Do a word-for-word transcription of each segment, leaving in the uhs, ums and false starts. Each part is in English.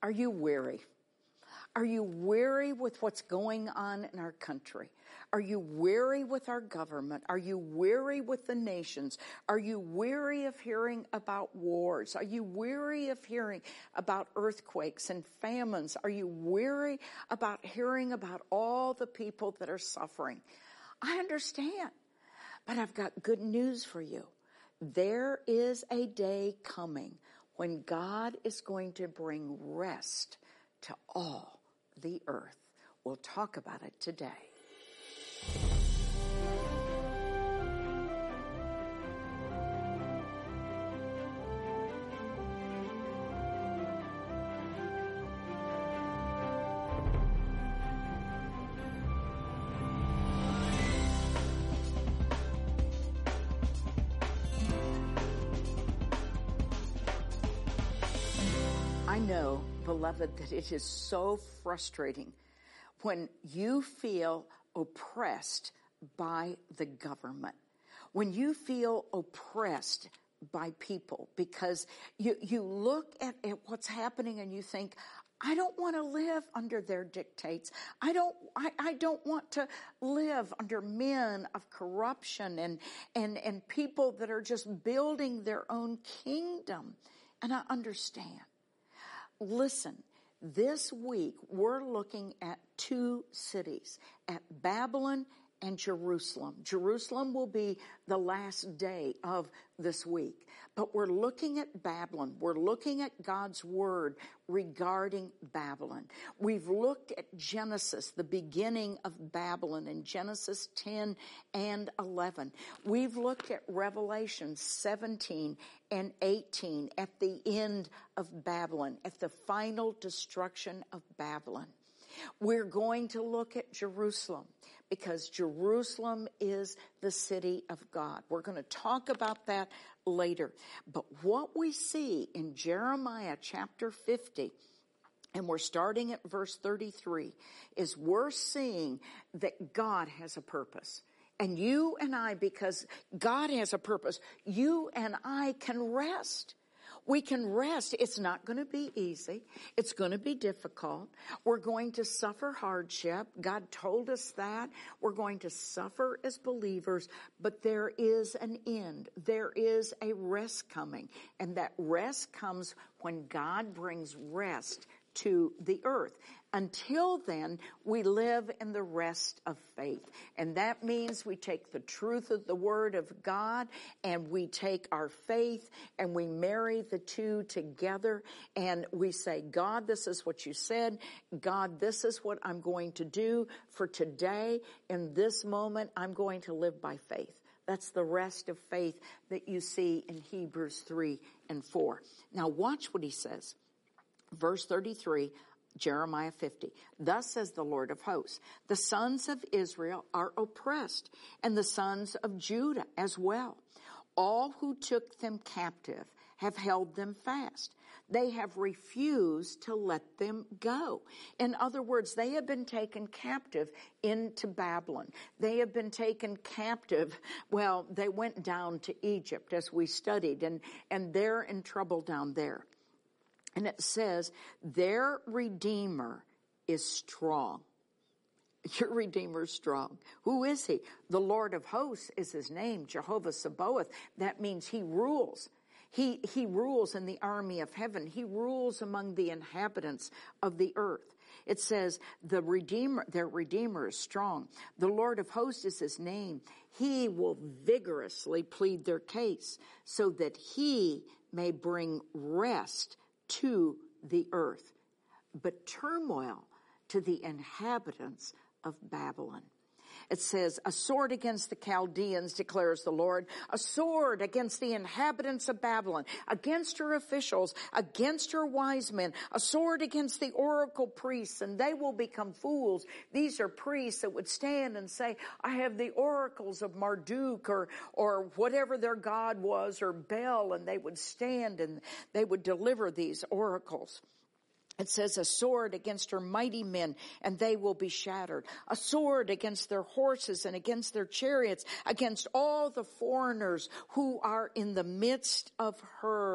Are you weary? Are you weary with what's going on in our country? Are you weary with our government? Are you weary with the nations? Are you weary of hearing about wars? Are you weary of hearing about earthquakes and famines? Are you weary about hearing about all the people that are suffering? I understand, but I've got good news for you. There is a day coming when God is going to bring rest to all the earth. We'll talk about it today. I know, beloved, that it is so frustrating when you feel oppressed by the government, when you feel oppressed by people, because you, you look at, at what's happening and you think, I don't want to live under their dictates. I don't, I, I don't want to live under men of corruption and, and, and people that are just building their own kingdom. And I understand. Listen, this week we're looking at two cities, at Babylon and Jerusalem. Jerusalem will be the last day of this week. But we're looking at Babylon. We're looking at God's word regarding Babylon. We've looked at Genesis, the beginning of Babylon, in Genesis ten and eleven. We've looked at Revelation seventeen and eighteen, at the end of Babylon, at the final destruction of Babylon. We're going to look at Jerusalem because Jerusalem is the city of God. We're going to talk about that later. But what we see in Jeremiah chapter fifty, and we're starting at verse thirty-three, is we're seeing that God has a purpose. And you and I, because God has a purpose, you and I can rest. We can rest. It's not going to be easy. It's going to be difficult. We're going to suffer hardship. God told us that. We're going to suffer as believers, but there is an end. There is a rest coming. And that rest comes when God brings rest to the earth. Until then, we live in the rest of faith. And that means we take the truth of the word of God and we take our faith and we marry the two together and we say, God, this is what you said. God, this is what I'm going to do for today. In this moment, I'm going to live by faith. That's the rest of faith that you see in Hebrews three and four. Now watch what he says. Verse thirty-three, Jeremiah fifty. Thus says the Lord of hosts, the sons of Israel are oppressed, and the sons of Judah as well. All who took them captive have held them fast. They have refused to let them go. In other words, they have been taken captive into Babylon. They have been taken captive. Well, they went down to Egypt as we studied, and, and they're in trouble down there. And it says, their Redeemer is strong. Your Redeemer is strong. Who is he? The Lord of hosts is his name, Jehovah Sabaoth. That means he rules. He, he rules in the army of heaven. He rules among the inhabitants of the earth. It says, the Redeemer, their Redeemer is strong. The Lord of hosts is his name. He will vigorously plead their case so that he may bring rest to the earth, but turmoil to the inhabitants of Babylon. It says, a sword against the Chaldeans, declares the Lord, a sword against the inhabitants of Babylon, against her officials, against her wise men, a sword against the oracle priests, and they will become fools. These are priests that would stand and say, I have the oracles of Marduk or, or whatever their god was, or Bel, and they would stand and they would deliver these oracles. It says a sword against her mighty men, and they will be shattered. A sword against their horses and against their chariots, against all the foreigners who are in the midst of her.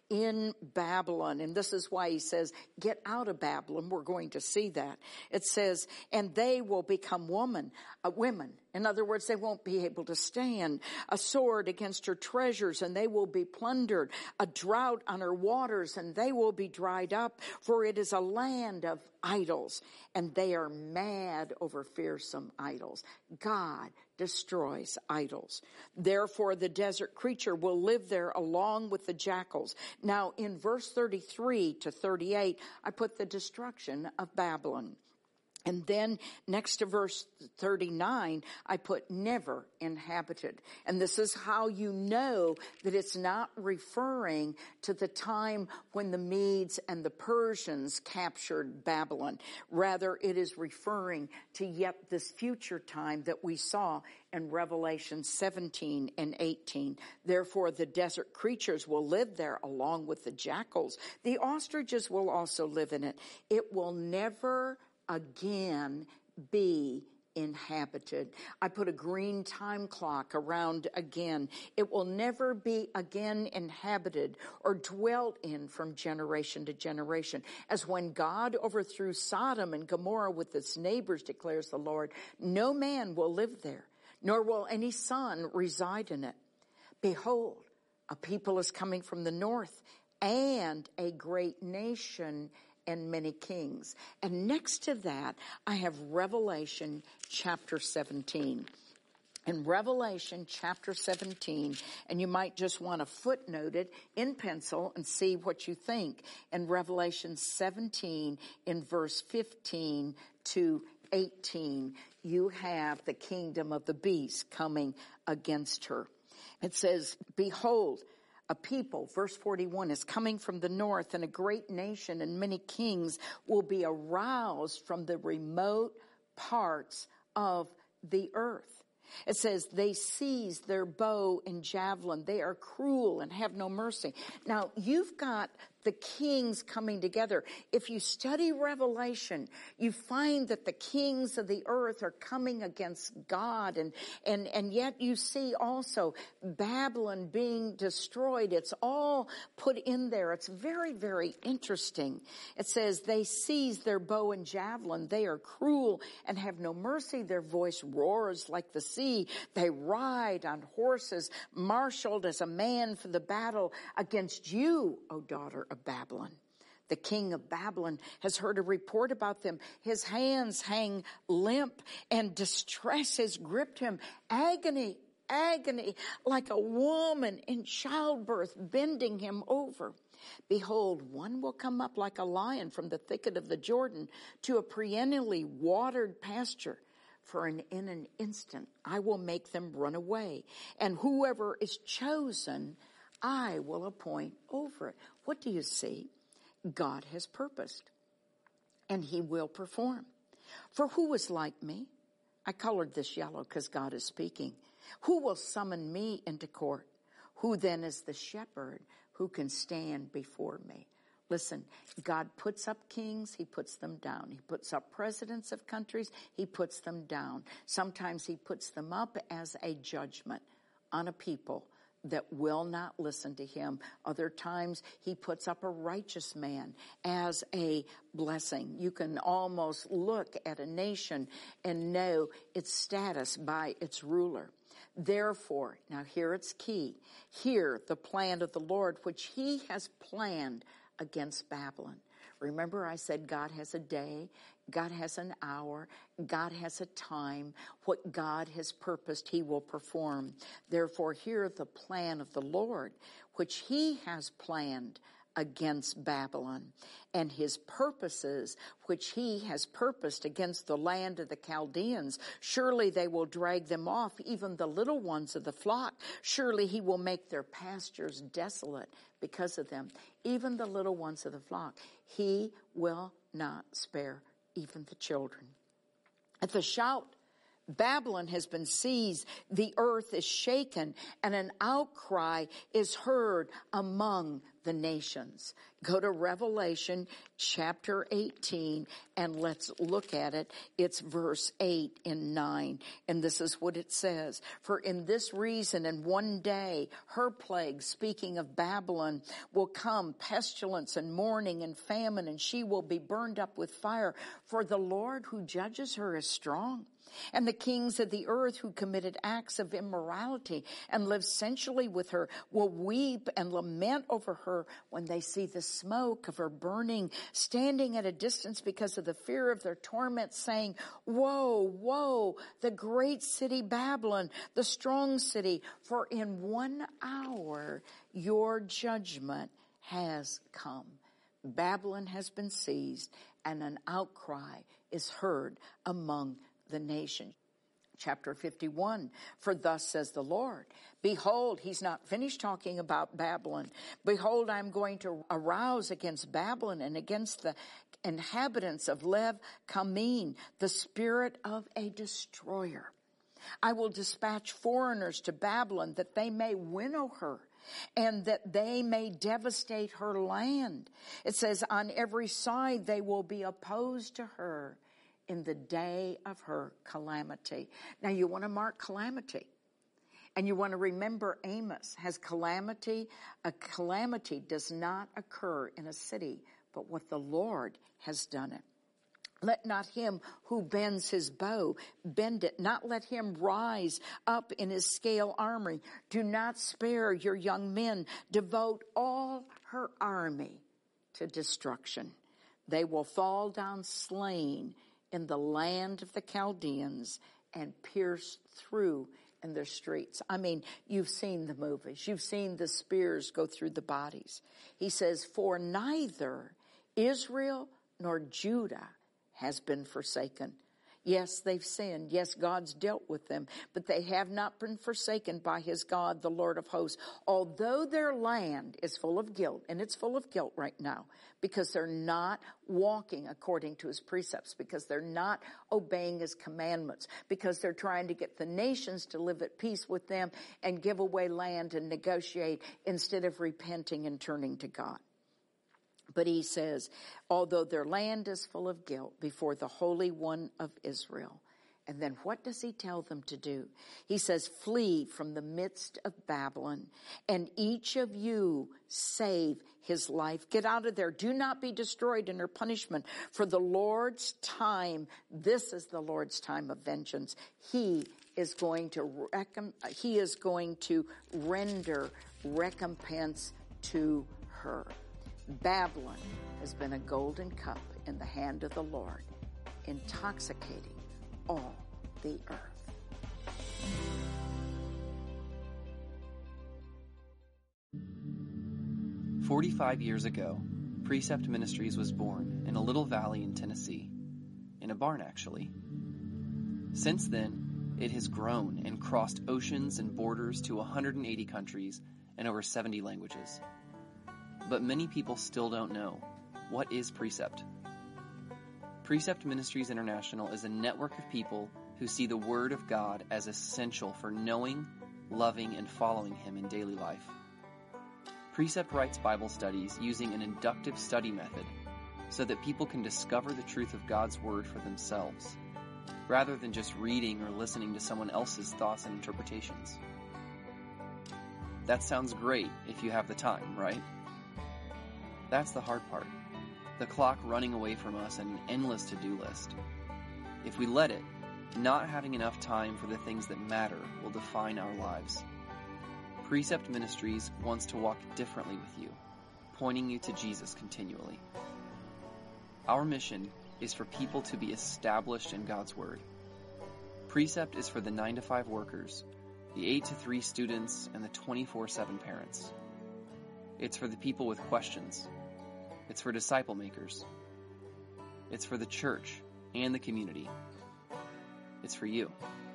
in Babylon. And this is why he says, get out of Babylon. We're going to see that. It says, and they will become woman, uh, women. In other words, they won't be able to stand. A sword against her treasures, and they will be plundered. A drought on her waters, and they will be dried up. For it is a land of idols, and they are mad over fearsome idols. God destroys idols. Therefore, the desert creature will live there along with the jackals. Now, in verse thirty-three to thirty-eight, I put the destruction of Babylon. And then next to verse thirty-nine, I put never inhabited. And this is how you know that it's not referring to the time when the Medes and the Persians captured Babylon. Rather, it is referring to yet this future time that we saw in Revelation seventeen and eighteen. Therefore, the desert creatures will live there along with the jackals. The ostriches will also live in it. It will never again be inhabited. I put a green time clock around again. It will never be again inhabited or dwelt in from generation to generation. As when God overthrew Sodom and Gomorrah with its neighbors, declares the Lord, no man will live there, nor will any son reside in it. Behold, a people is coming from the north, and a great nation and many kings. And next to that, I have Revelation chapter seventeen. In Revelation chapter seventeen, and you might just want to footnote it in pencil and see what you think. In Revelation seventeen, in verse fifteen to eighteen, you have the kingdom of the beast coming against her. It says, behold, a people, verse forty-one, is coming from the north, and a great nation and many kings will be aroused from the remote parts of the earth. It says they seize their bow and javelin. They are cruel and have no mercy. Now, you've got the kings coming together. If you study Revelation, you find that the kings of the earth are coming against God, and, and, and yet you see also Babylon being destroyed. It's all put in there. It's very, very interesting. It says they seize their bow and javelin. They are cruel and have no mercy. Their voice roars like the sea. They ride on horses, marshaled as a man for the battle against you, O daughter of Babylon. The king of Babylon has heard a report about them. His hands hang limp, and distress has gripped him. Agony, agony, like a woman in childbirth, bending him over. Behold, one will come up like a lion from the thicket of the Jordan to a perennially watered pasture. For an, in an instant I will make them run away, and whoever is chosen I will appoint over it. What do you see? God has purposed, and he will perform. For who is like me? I colored this yellow because God is speaking. Who will summon me into court? Who then is the shepherd who can stand before me? Listen, God puts up kings, he puts them down. He puts up presidents of countries, he puts them down. Sometimes he puts them up as a judgment on a people that will not listen to him. Other times he puts up a righteous man as a blessing. You can almost look at a nation and know its status by its ruler. Therefore, now here it's key. Hear the plan of the Lord, which he has planned against Babylon. Remember, I said God has a day, God has an hour, God has a time. What God has purposed, he will perform. Therefore, hear the plan of the Lord, which he has planned against Babylon, and his purposes, which he has purposed against the land of the Chaldeans. Surely they will drag them off, even the little ones of the flock. Surely he will make their pastures desolate because of them, even the little ones of the flock. He will not spare even the children. At the shout, Babylon has been seized, the earth is shaken, and an outcry is heard among the nations. Go to Revelation chapter eighteen and let's look at it. It's verse eight and nine. And this is what it says. For in this reason and one day her plague, speaking of Babylon, will come, pestilence and mourning and famine, and she will be burned up with fire. For the Lord who judges her is strong. And the kings of the earth who committed acts of immorality and lived sensually with her will weep and lament over her when they see the smoke of her burning, standing at a distance because of the fear of their torment, saying, woe, woe, the great city Babylon, the strong city, for in one hour your judgment has come. Babylon has been seized, and an outcry is heard among the nation. Chapter fifty-one, for thus says the Lord, behold, he's not finished talking about Babylon. Behold, I'm going to arouse against Babylon and against the inhabitants of Lev Kamin, the spirit of a destroyer. I will dispatch foreigners to Babylon that they may winnow her, and that they may devastate her land. It says, on every side they will be opposed to her in the day of her calamity. Now you want to mark calamity. And you want to remember Amos has calamity. A calamity does not occur in a city, but what the Lord has done it. Let not him who bends his bow bend it. Not let him rise up in his scale armory. Do not spare your young men. Devote all her army to destruction. They will fall down slain in the land of the Chaldeans and pierce through in their streets. I mean, you've seen the movies. You've seen the spears go through the bodies. He says, for neither Israel nor Judah has been forsaken. Yes, they've sinned. Yes, God's dealt with them, but they have not been forsaken by his God, the Lord of hosts. Although their land is full of guilt, and it's full of guilt right now, because they're not walking according to his precepts, because they're not obeying his commandments, because they're trying to get the nations to live at peace with them and give away land and negotiate instead of repenting and turning to God. But he says, although their land is full of guilt before the Holy One of Israel. And then what does he tell them to do? He says, flee from the midst of Babylon, and each of you save his life. Get out of there. Do not be destroyed in her punishment. For the Lord's time, this is the Lord's time of vengeance. He is going to recom- he is going to render recompense to her. Babylon has been a golden cup in the hand of the Lord, intoxicating all the earth. Forty-five years ago, Precept Ministries was born in a little valley in Tennessee, in a barn actually. Since then, it has grown and crossed oceans and borders to one hundred eighty countries and over seventy languages. But many people still don't know, what is Precept? Precept Ministries International is a network of people who see the Word of God as essential for knowing, loving, and following Him in daily life. Precept writes Bible studies using an inductive study method so that people can discover the truth of God's Word for themselves, rather than just reading or listening to someone else's thoughts and interpretations. That sounds great if you have the time, right? That's the hard part. The clock running away from us and an endless to-do list. If we let it, not having enough time for the things that matter will define our lives. Precept Ministries wants to walk differently with you, pointing you to Jesus continually. Our mission is for people to be established in God's Word. Precept is for the nine to five workers, the eight to three students, and the twenty-four seven parents. It's for the people with questions. It's for disciple makers. It's for the church and the community. It's for you.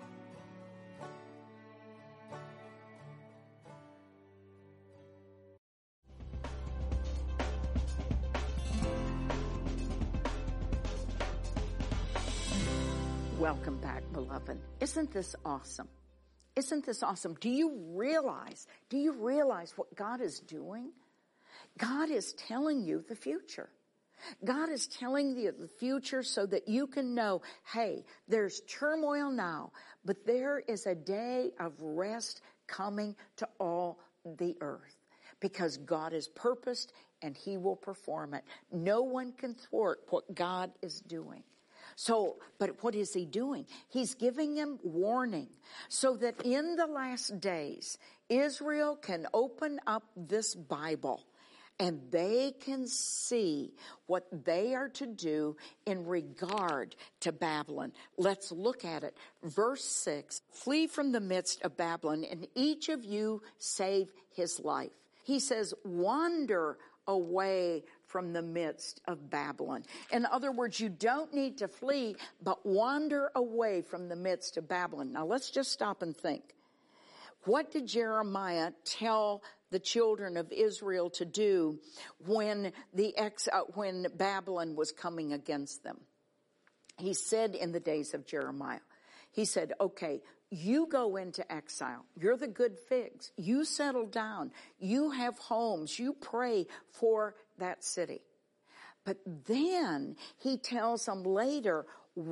Welcome back, beloved. Isn't this awesome? Isn't this awesome? Do you realize, do you realize what God is doing? God is telling you the future. God is telling you the future so that you can know, hey, there's turmoil now, but there is a day of rest coming to all the earth because God has purposed and he will perform it. No one can thwart what God is doing. So, but what is he doing? He's giving them warning so that in the last days, Israel can open up this Bible and they can see what they are to do in regard to Babylon. Let's look at it. Verse six, flee from the midst of Babylon, and each of you save his life. He says, wander away from the midst of Babylon. In other words, you don't need to flee, but wander away from the midst of Babylon. Now let's just stop and think. What did Jeremiah tell the children of Israel to do when the ex, uh, when Babylon was coming against them? He said in the days of Jeremiah, he said, okay, you go into exile. You're the good figs. You settle down. You have homes. You pray for that city. But then he tells them later,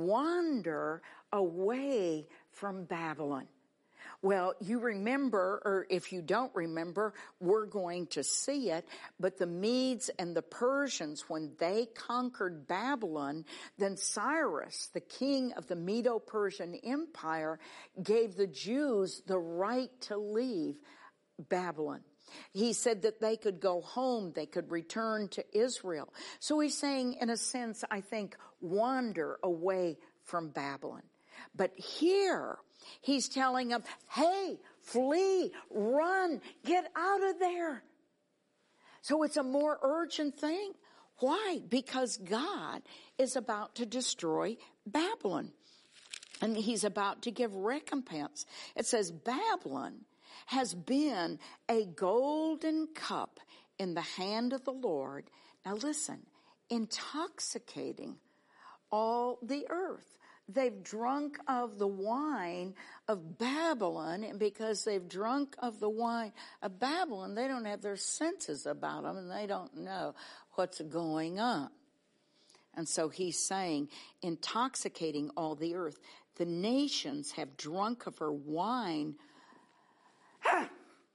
wander away from Babylon. Well, you remember, or if you don't remember, we're going to see it, but the Medes and the Persians, when they conquered Babylon, then Cyrus, the king of the Medo-Persian Empire, gave the Jews the right to leave Babylon. He said that they could go home, they could return to Israel. So he's saying, in a sense, I think, wander away from Babylon. But here, he's telling them, hey, flee, run, get out of there. So it's a more urgent thing. Why? Because God is about to destroy Babylon. And he's about to give recompense. It says, Babylon has been a golden cup in the hand of the Lord. Now listen, intoxicating all the earth. They've drunk of the wine of Babylon, and because they've drunk of the wine of Babylon, they don't have their senses about them, and they don't know what's going on. And so he's saying, intoxicating all the earth. The nations have drunk of her wine. Ah!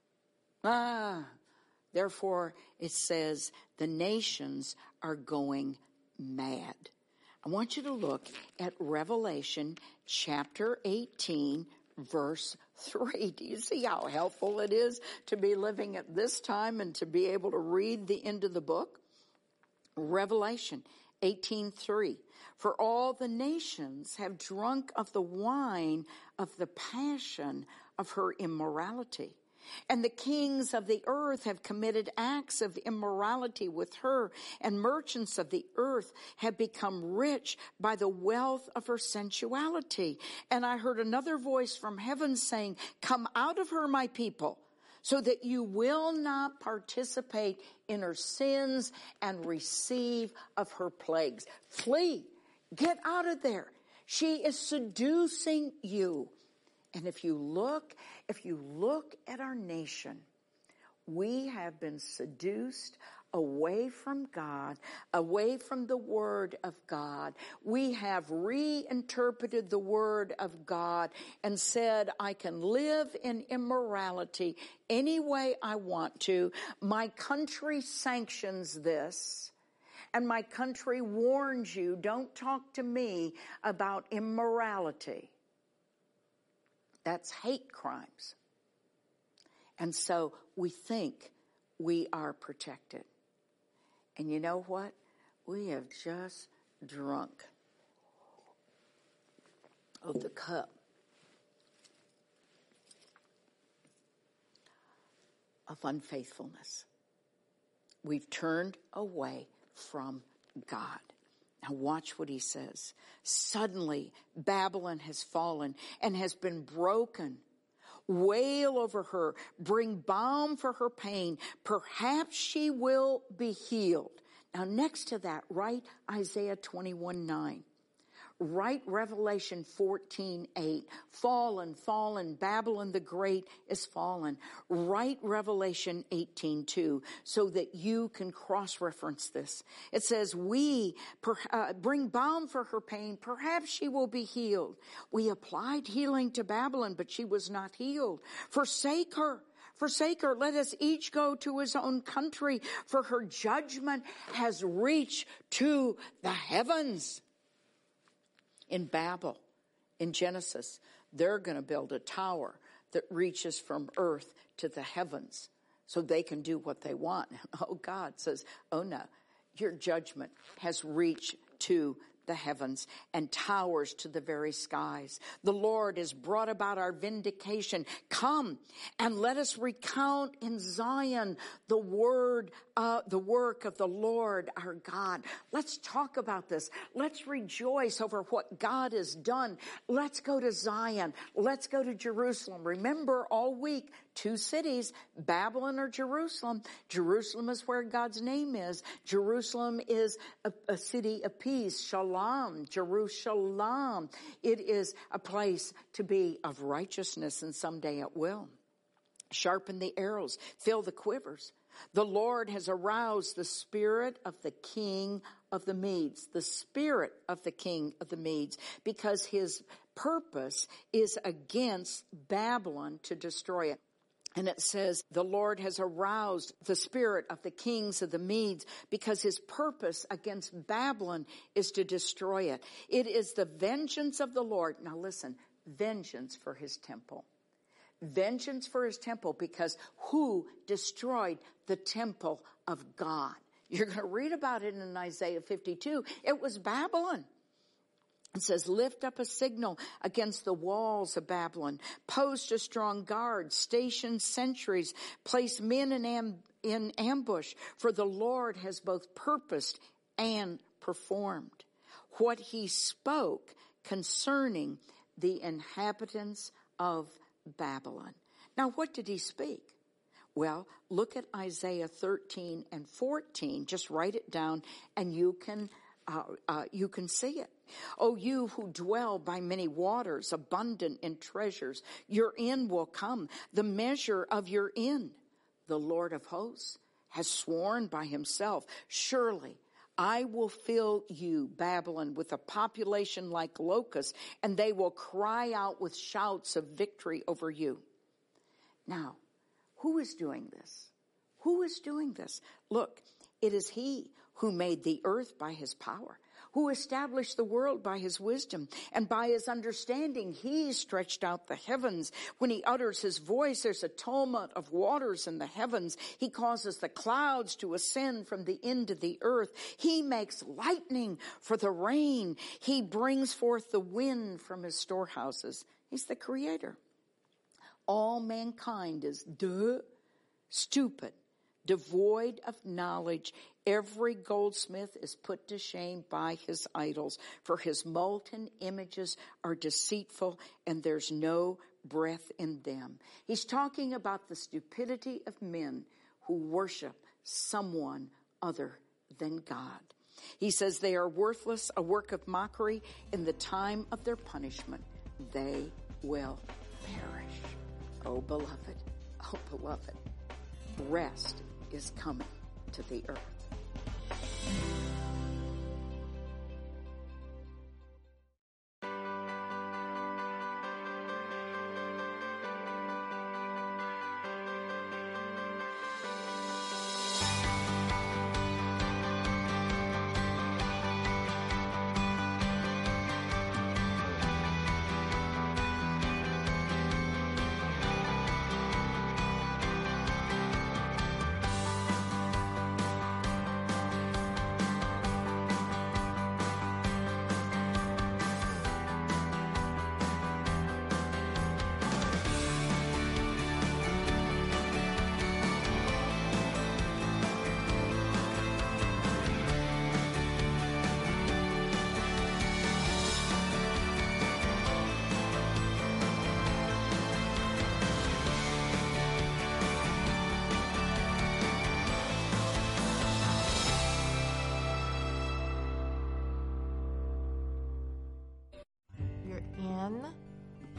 Ah! Therefore, it says, the nations are going mad. I want you to look at Revelation chapter eighteen, verse three. Do you see how helpful it is to be living at this time and to be able to read the end of the book? Revelation eighteen three. For all the nations have drunk of the wine of the passion of her immorality. And the kings of the earth have committed acts of immorality with her, and merchants of the earth have become rich by the wealth of her sensuality. And I heard another voice from heaven saying, come out of her, my people, so that you will not participate in her sins and receive of her plagues. Flee, get out of there. She is seducing you. And if you look, if you look at our nation, we have been seduced away from God, away from the Word of God. We have reinterpreted the Word of God and said, I can live in immorality any way I want to. My country sanctions this. And my country warns you, don't talk to me about immorality. That's hate crimes. And so we think we are protected. And you know what? We have just drunk of the cup of unfaithfulness. We've turned away from God. Now watch what he says. Suddenly Babylon has fallen and has been broken. Wail over her. Bring balm for her pain. Perhaps she will be healed. Now next to that, write Isaiah twenty-one nine. Write Revelation fourteen eight. Fallen, fallen, Babylon the Great is fallen. Write Revelation eighteen two so that you can cross-reference this. It says, we per, uh, bring balm for her pain. Perhaps she will be healed. We applied healing to Babylon, but she was not healed. Forsake her. Forsake her. Let us each go to his own country, for her judgment has reached to the heavens. In Babel, in Genesis, they're going to build a tower that reaches from earth to the heavens so they can do what they want. Oh, God says, oh no, your judgment has reached to the heavens and towers to the very skies. The Lord has brought about our vindication. Come and let us recount in Zion the word, uh, the work of the Lord our God. Let's talk about this. Let's rejoice over what God has done. Let's go to Zion. Let's go to Jerusalem. Remember, all week, two cities, Babylon or Jerusalem. Jerusalem is where God's name is. Jerusalem is a, a city of peace. Shalom, Jerusalem. It is a place to be of righteousness, and someday it will. Sharpen the arrows, fill the quivers. The Lord has aroused the spirit of the king of the Medes, the spirit of the king of the Medes, because his purpose is against Babylon to destroy it. And it says, the Lord has aroused the spirit of the kings of the Medes because his purpose against Babylon is to destroy it. It is the vengeance of the Lord. Now listen, vengeance for his temple. Vengeance for his temple, because who destroyed the temple of God? You're going to read about it in Isaiah fifty-two. It was Babylon. It says, lift up a signal against the walls of Babylon. Post a strong guard. Station sentries. Place men in, am- in ambush. For the Lord has both purposed and performed what he spoke concerning the inhabitants of Babylon. Now, what did he speak? Well, look at Isaiah thirteen and fourteen. Just write it down and you can uh, uh, you can see it. O you who dwell by many waters, abundant in treasures, your end will come, the measure of your end. The Lord of hosts has sworn by himself, surely I will fill you, Babylon, with a population like locusts, and they will cry out with shouts of victory over you. Now, who is doing this? Who is doing this? Look, it is he who made the earth by his power, who established the world by his wisdom, and by his understanding he stretched out the heavens. When he utters his voice, there's a tumult of waters in the heavens. He causes the clouds to ascend from the end of the earth. He makes lightning for the rain. He brings forth the wind from his storehouses. He's the creator. All mankind is duh, stupid, devoid of knowledge. Every goldsmith is put to shame by his idols, for his molten images are deceitful and there's no breath in them. He's talking about the stupidity of men who worship someone other than God. He says they are worthless, a work of mockery. In the time of their punishment, they will perish. Oh, beloved, oh, beloved, rest is coming to the earth.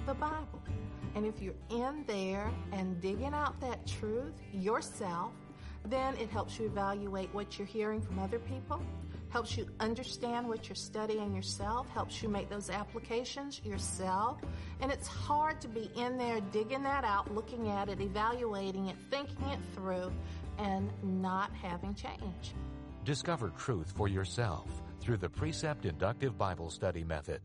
the Bible. And if you're in there and digging out that truth yourself, then it helps you evaluate what you're hearing from other people, helps you understand what you're studying yourself, helps you make those applications yourself. And it's hard to be in there digging that out, looking at it, evaluating it, thinking it through, and not having change. Discover truth for yourself through the Precept Inductive Bible Study Method.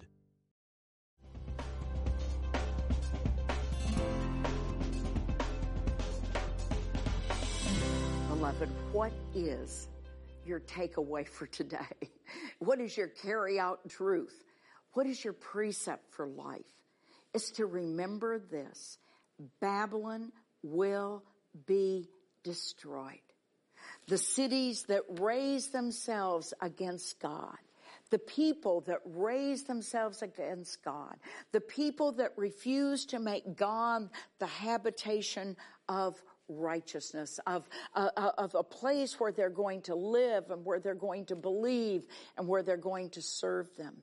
Beloved, what is your takeaway for today? What is your carry out truth? What is your precept for life? It's to remember this: Babylon will be destroyed. The cities that raise themselves against God, the people that raise themselves against God, the people that refuse to make God the habitation of righteousness, of, uh, of a place where they're going to live and where they're going to believe and where they're going to serve them.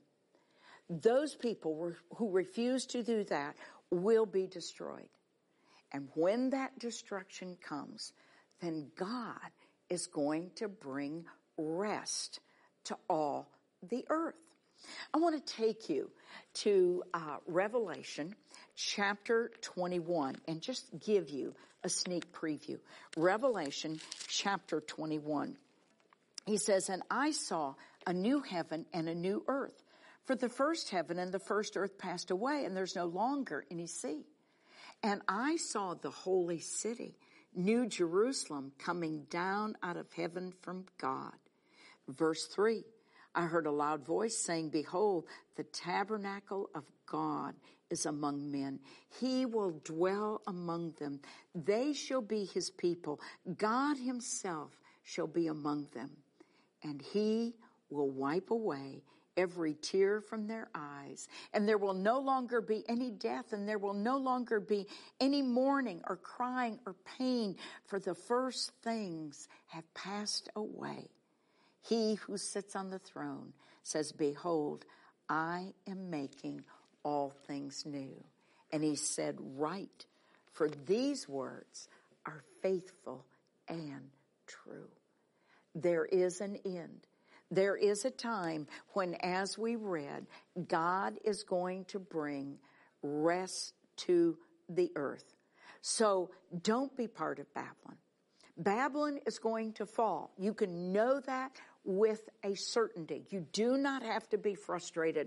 Those people who refuse to do that will be destroyed. And when that destruction comes, then God is going to bring rest to all the earth. I want to take you to uh, Revelation chapter twenty-one and just give you a sneak preview. Revelation chapter twenty-one. He says, "And I saw a new heaven and a new earth. For the first heaven and the first earth passed away, and there's no longer any sea. And I saw the holy city, New Jerusalem, coming down out of heaven from God." Verse three, "I heard a loud voice saying, Behold, the tabernacle of God is among men. He will dwell among them. They shall be his people. God himself shall be among them. And he will wipe away every tear from their eyes. And there will no longer be any death, and there will no longer be any mourning or crying or pain, for the first things have passed away. He who sits on the throne says, Behold, I am making all things new. And he said, Write, for these words are faithful and true. There is an end. There is a time when, as we read, God is going to bring rest to the earth. So don't be part of Babylon. Babylon is going to fall. You can know that with a certainty. You do not have to be frustrated.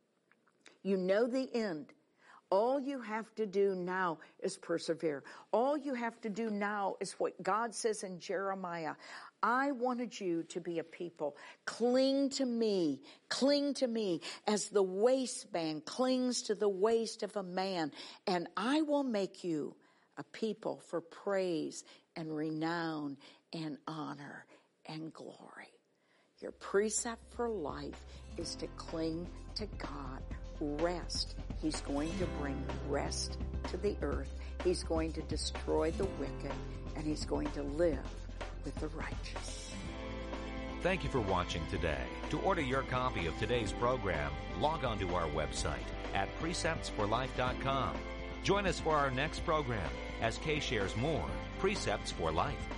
You know the end. All you have to do now is persevere. All you have to do now is what God says in Jeremiah. I wanted you to be a people. Cling to me. Cling to me as the waistband clings to the waist of a man. And I will make you a people for praise and renown and honor and glory. Your precept for life is to cling to God. Rest. He's going to bring rest to the earth. He's going to destroy the wicked, and he's going to live with the righteous. Thank you for watching today. To order your copy of today's program, log on to our website at precepts for life dot com. Join us for our next program as Kay shares more Precepts for Life.